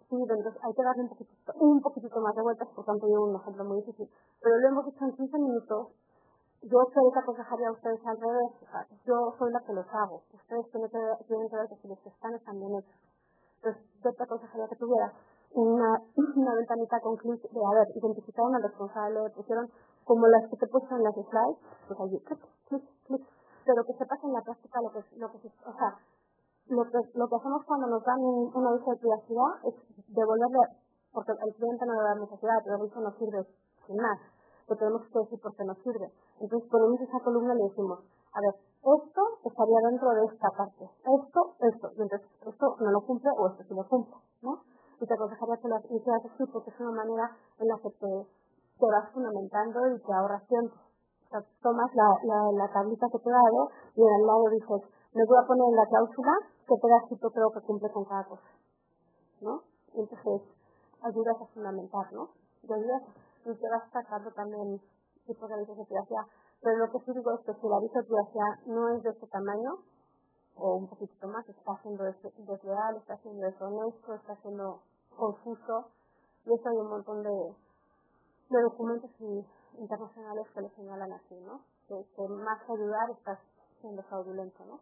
suicidio, entonces hay que darle un poquitito más de vueltas, por tanto yo un ejemplo muy difícil, pero lo hemos hecho en 15 minutos. Yo que les aconsejaría a ustedes al revés, o sea, yo soy la que los hago, ustedes tienen que ver que si los que están bien hechos. Entonces yo te aconsejaría que tuvieras una ventanita con clic de, a ver, identificaron al responsable, pusieron como las que te puso en las slides, pues allí, clic, clic, clic, pero que sepas en la práctica lo que o sea, lo que hacemos cuando nos dan un aviso de privacidad es devolverle, porque el cliente no le da necesidad, pero el aviso no sirve sin más, lo tenemos que decir porque nos sirve. Entonces ponemos esa columna y le decimos, a ver, esto estaría dentro de esta parte, esto, y entonces esto no lo cumple o esto sí lo cumple, ¿no? Y te aconsejaría que lo hicieras así porque es una manera en la que te vas fundamentando y te ahorras tiempo. O sea, tomas la tablita que te he dado y al lado dices, me voy a poner en la cláusula que pedacito creo que cumple con cada cosa, ¿no? Y entonces ayudas a fundamentar, ¿no? Y te vas sacando también tipos de avisos de privacidad. Pero lo que sí digo es que si el aviso de privacidad no es de este tamaño, o un poquito más, está siendo desleal, está siendo deshonesto, está siendo confuso, y eso hay un montón de documentos internacionales que lo señalan así, ¿no? Que más que ayudar estás siendo fraudulento, ¿no?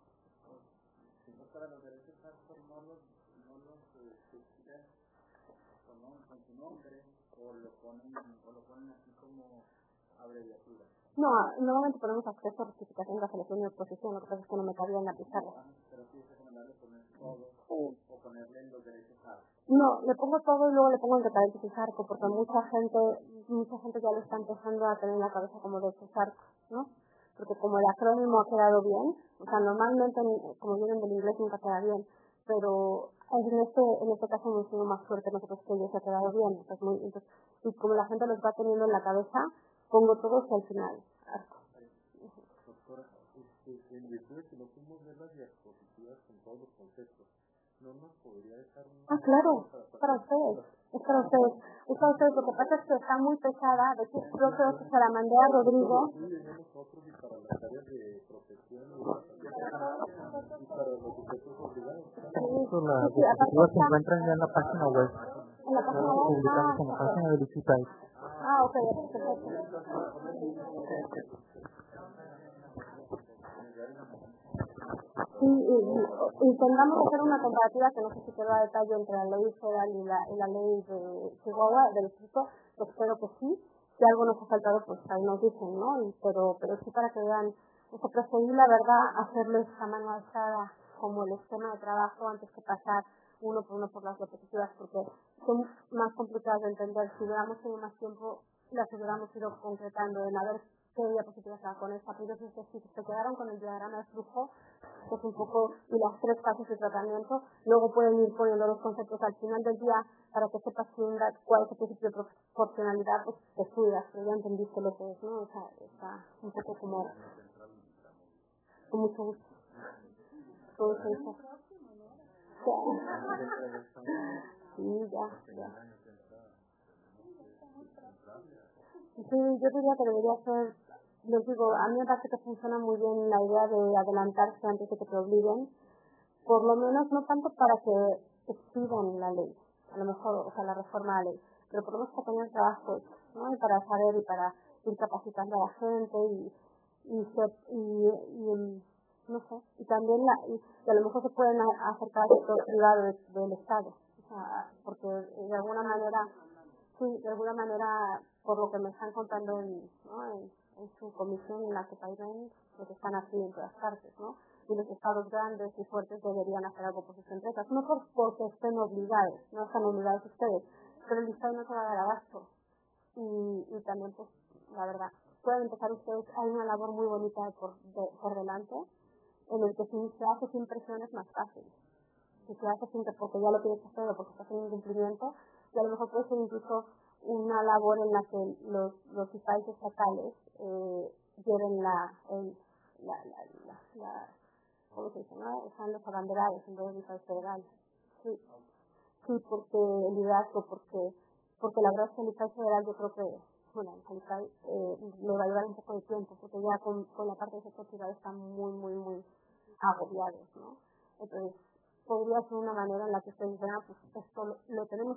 Para los derechos actos no los especifican con su nombre o lo ponen así como abreviatura. No, normalmente ponemos acceso, rectificación, cancelación y oposición, lo que pasa es que no me cabía en la pizarra. Pero sí es recomendable poner todo o ponerle los derechos actos. No, le pongo todo y luego le pongo entre paréntesis arco, porque mucha gente ya lo está empezando a tener en la cabeza como derechos arco, ¿no? Porque como el acrónimo ha quedado bien, o sea, normalmente como vienen del inglés nunca queda bien, pero en este caso hemos tenido más suerte nosotros que ellos ha quedado bien, entonces, y como la gente los va teniendo en la cabeza, pongo todo hasta el final, arco. Doctora, en virtud de que no pudimos ver las diapositivas con todos los conceptos, ¿no nos podría dejar una... Claro, es para ustedes. Lo que pasa es que está muy pesada, de hecho yo creo que se la mandé a Rodrigo. Nosotros y para las áreas de profesión y para los sujetos obligados. Las diapositivas se encuentran ya en la página web. En la página web. Publicamos en la página de Licitize. Ok, perfecto. Sí, intentamos hacer una comparativa que no sé si quedó a detalle entre la ley federal y la ley de Chihuahua, del distrito, pues espero que sí. Si algo nos ha faltado, pues ahí nos dicen, ¿no? Pero sí para que vean, preferí la verdad hacerles a mano alzada como el esquema de trabajo antes que pasar uno por las diapositivas, porque son más complicadas de entender. Si hubiéramos tenido más tiempo, las hubiéramos ido concretando en a ver qué diapositivas va con esta, pero si se quedaron con el diagrama de flujo, pues un poco, y las 3 fases de tratamiento, luego pueden ir poniendo los conceptos al final del día para que sepas cuál es el principio de proporcionalidad, pues te cuidas, pero ya entendiste lo que es, ¿no? O sea, está un poco como con mucho gusto. Todo eso. Sí, ya. Sí, yo diría que debería ser, les digo, a mí me parece que funciona muy bien la idea de adelantarse antes de que te obliguen, por lo menos no tanto para que expidan la ley, a lo mejor, o sea, la reforma a la ley, pero por lo menos para tener trabajo, ¿no? Y para saber y para ir capacitando a la gente no sé, y también y a lo mejor se pueden acercar al sector privado del Estado, o sea, porque de alguna manera, por lo que me están contando en su comisión en la que Payment, pues están así en todas partes, ¿no? Y los estados grandes y fuertes deberían hacer algo por sus empresas, no porque estén obligados, no están obligados ustedes, pero el Estado no se va a dar abasto. Y también, pues, la verdad, pueden empezar ustedes, hay una labor muy bonita por delante, en el que si se hace sin presión es más fácil. Si se hace sin porque ya lo tienes que hacer o porque estás en incumplimiento, y a lo mejor puede ser incluso una labor en la que los países estatales lleven ¿cómo se dice? ¿No? Están los abanderados en vez de los federales. Sí, porque el liderazgo, porque la verdad es que el país federal yo creo que, bueno, el país le va a llevar un poco de tiempo, porque ya con la parte de sector privado están muy, muy, muy agobiados, ¿no? Entonces, podría ser una manera en la que ustedes digan, pues esto lo tenemos